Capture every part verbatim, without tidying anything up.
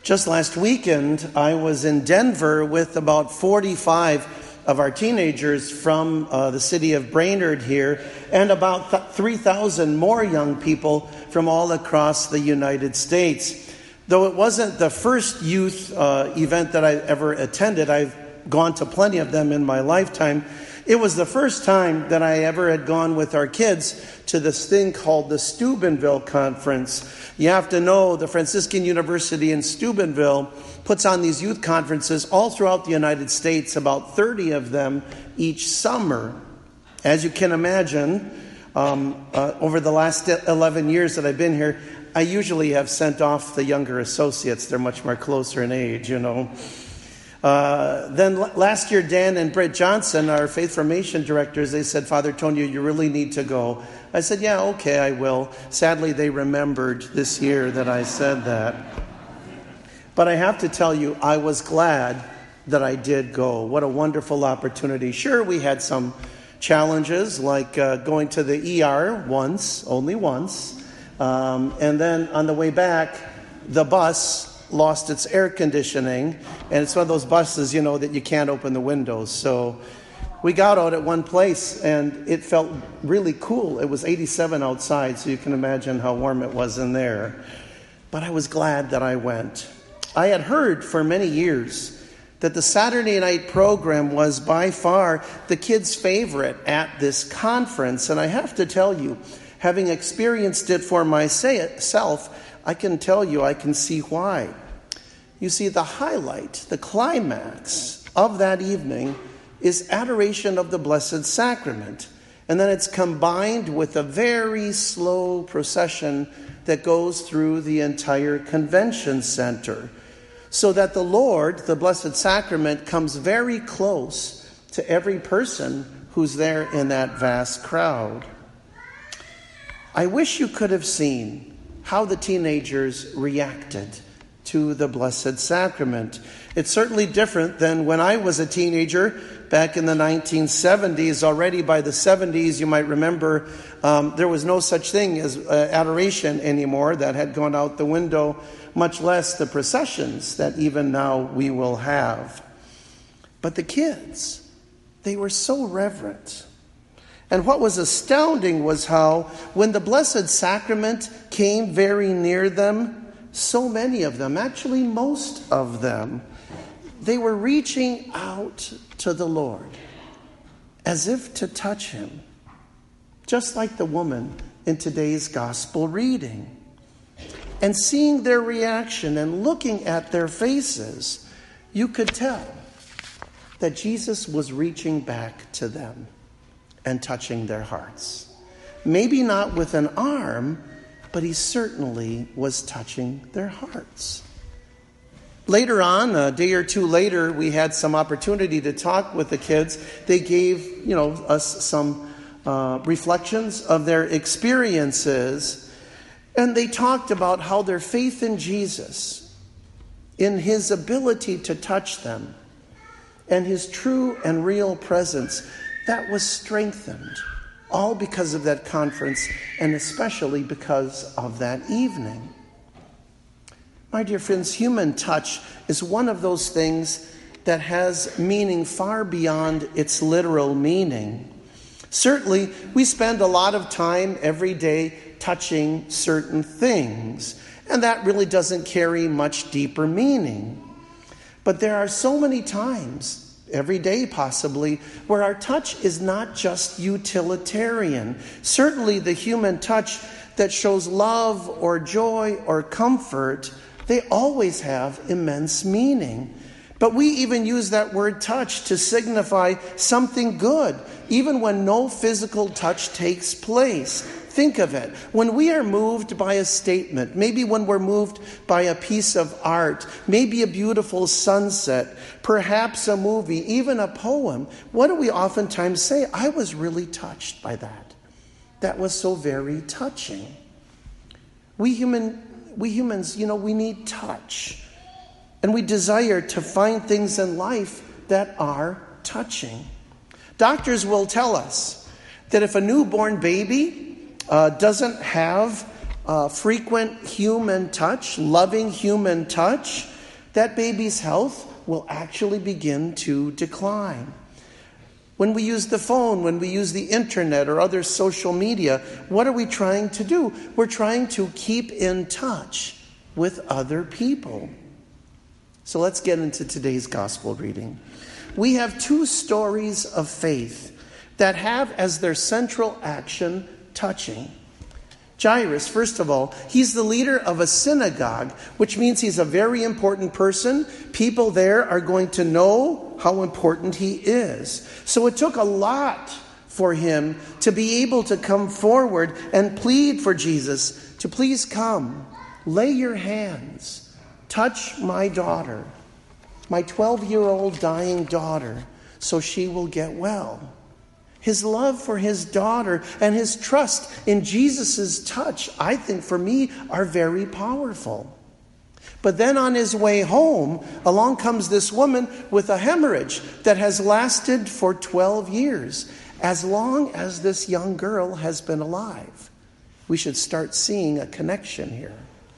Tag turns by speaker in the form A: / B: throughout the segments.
A: Just last weekend, I was in Denver with about forty-five of our teenagers from uh, the city of Brainerd here, and about th- three thousand more young people from all across the United States. Though it wasn't the first youth uh, event that I ever attended, I've gone to plenty of them in my lifetime. It was the first time that I ever had gone with our kids to this thing called the Steubenville Conference. You have to know the Franciscan University in Steubenville puts on these youth conferences all throughout the United States, about thirty of them each summer. As you can imagine, um, uh, over the last eleven years that I've been here, I usually have sent off the younger associates. They're much more closer in age, you know. Uh, then l- last year, Dan and Britt Johnson, our Faith Formation directors, they said, Father Tonio, you really need to go. I said, yeah, okay, I will. Sadly, they remembered this year that I said that. But I have to tell you, I was glad that I did go. What a wonderful opportunity. Sure, we had some challenges, like uh, going to the E R once, only once. Um, and then on the way back, the bus lost its air conditioning, and it's one of those buses, you know, that you can't open the windows. So we got out at one place, and it felt really cool. It was eighty-seven outside, so you can imagine how warm it was in there. But I was glad that I went. I had heard for many years that the Saturday night program was by far the kids' favorite at this conference. And I have to tell you, having experienced it for myself, I can tell you, I can see why. You see, the highlight, the climax of that evening is adoration of the Blessed Sacrament. And then it's combined with a very slow procession that goes through the entire convention center, so that the Lord, the Blessed Sacrament, comes very close to every person who's there in that vast crowd. I wish you could have seen how the teenagers reacted to the Blessed Sacrament. It's certainly different than when I was a teenager back in the nineteen seventies. Already by the seventies, you might remember, um, there was no such thing as uh, adoration anymore. That had gone out the window, much less the processions that even now we will have. But the kids, they were so reverent. And what was astounding was how, when the Blessed Sacrament came very near them, so many of them, actually most of them, they were reaching out to the Lord as if to touch him, just like the woman in today's gospel reading. And seeing their reaction and looking at their faces, you could tell that Jesus was reaching back to them and touching their hearts. Maybe not with an arm, but he certainly was touching their hearts. Later on, a day or two later, we had some opportunity to talk with the kids. They gave, you know, us some uh, reflections of their experiences, and they talked about how their faith in Jesus, in his ability to touch them, and his true and real presence, that was strengthened, all because of that conference, and especially because of that evening. My dear friends, human touch is one of those things that has meaning far beyond its literal meaning. Certainly, we spend a lot of time every day touching certain things, and that really doesn't carry much deeper meaning. But there are so many times, every day possibly, where our touch is not just utilitarian. Certainly the human touch that shows love or joy or comfort, they always have immense meaning. But we even use that word touch to signify something good, even when no physical touch takes place. Think of it. When we are moved by a statement, maybe when we're moved by a piece of art, maybe a beautiful sunset, perhaps a movie, even a poem, what do we oftentimes say? I was really touched by that. That was so very touching. We human, we humans, you know, we need touch. And we desire to find things in life that are touching. Doctors will tell us that if a newborn baby Uh, doesn't have uh, frequent human touch, loving human touch, that baby's health will actually begin to decline. When we use the phone, when we use the internet or other social media, what are we trying to do? We're trying to keep in touch with other people. So let's get into today's gospel reading. We have two stories of faith that have as their central action touching. Jairus, first of all, he's the leader of a synagogue, which means he's a very important person. People there are going to know how important he is. So it took a lot for him to be able to come forward and plead for Jesus to please come, lay your hands, touch my daughter, my twelve-year-old dying daughter, so she will get well. His love for his daughter and his trust in Jesus' touch, I think for me, are very powerful. But then on his way home, along comes this woman with a hemorrhage that has lasted for twelve years, as long as this young girl has been alive. We should start seeing a connection here.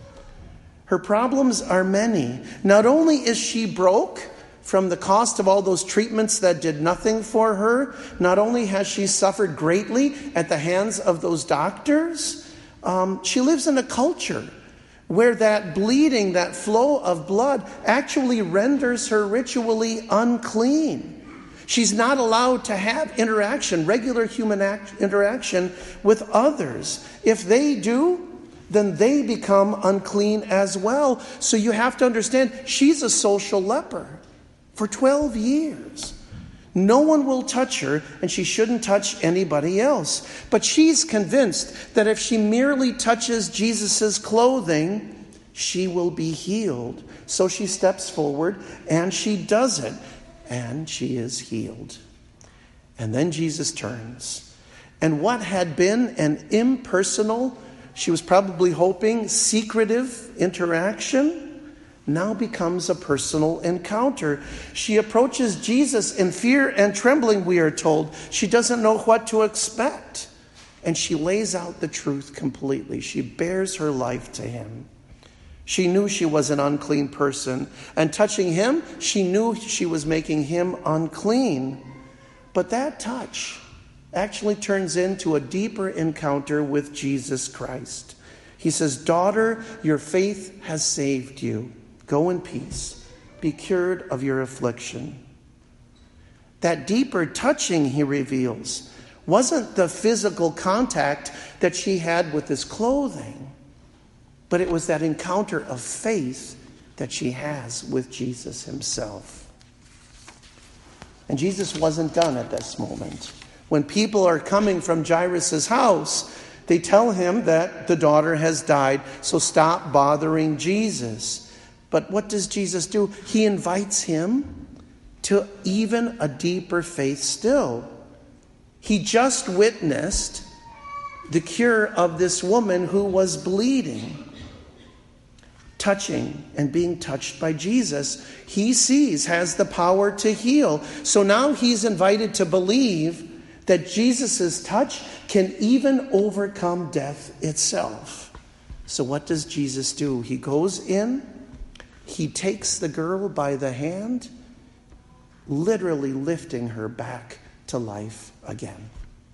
A: Her problems are many. Not only is she broke from the cost of all those treatments that did nothing for her, not only has she suffered greatly at the hands of those doctors, um, she lives in a culture where that bleeding, that flow of blood, actually renders her ritually unclean. She's not allowed to have interaction, regular human act, interaction with others. If they do, then they become unclean as well. So you have to understand, she's a social leper. For twelve years. No one will touch her, and she shouldn't touch anybody else. But she's convinced that if she merely touches Jesus' clothing, she will be healed. So she steps forward, and she does it, and she is healed. And then Jesus turns. And what had been an impersonal, she was probably hoping, secretive interaction, now becomes a personal encounter. She approaches Jesus in fear and trembling, we are told. She doesn't know what to expect. And she lays out the truth completely. She bears her life to him. She knew she was an unclean person. And touching him, she knew she was making him unclean. But that touch actually turns into a deeper encounter with Jesus Christ. He says, "Daughter, your faith has saved you. Go in peace. Be cured of your affliction." That deeper touching, he reveals, wasn't the physical contact that she had with his clothing, but it was that encounter of faith that she has with Jesus himself. And Jesus wasn't done at this moment. When people are coming from Jairus' house, they tell him that the daughter has died, so stop bothering Jesus. But what does Jesus do? He invites him to even a deeper faith still. He just witnessed the cure of this woman who was bleeding, touching and being touched by Jesus. He sees, has the power to heal. So now he's invited to believe that Jesus' touch can even overcome death itself. So what does Jesus do? He goes in. He takes the girl by the hand, literally lifting her back to life again.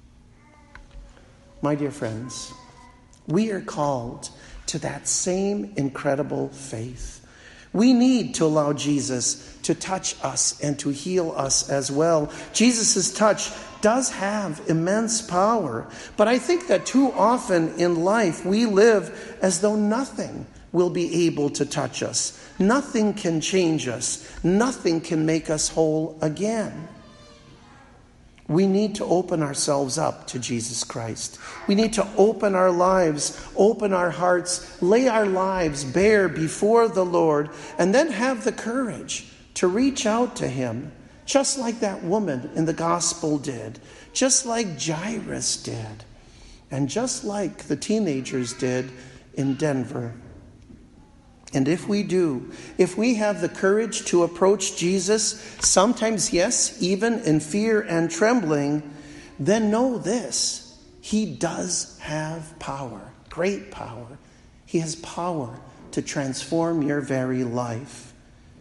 A: My dear friends, we are called to that same incredible faith. We need to allow Jesus to touch us and to heal us as well. Jesus' touch does have immense power, but I think that too often in life we live as though nothing will be able to touch us. Nothing can change us. Nothing can make us whole again. We need to open ourselves up to Jesus Christ. We need to open our lives, open our hearts, lay our lives bare before the Lord, and then have the courage to reach out to him, just like that woman in the gospel did, just like Jairus did, and just like the teenagers did in Denver. And if we do, if we have the courage to approach Jesus, sometimes, yes, even in fear and trembling, then know this: he does have power, great power. He has power to transform your very life.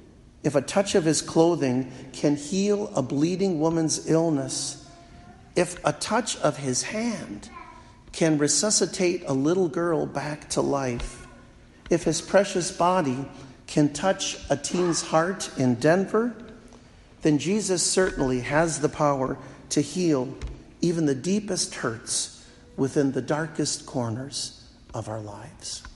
A: if a touch of his clothing can heal a bleeding woman's illness, if a touch of his hand can resuscitate a little girl back to life, if his precious body can touch a teen's heart in Denver, then Jesus certainly has the power to heal even the deepest hurts within the darkest corners of our lives.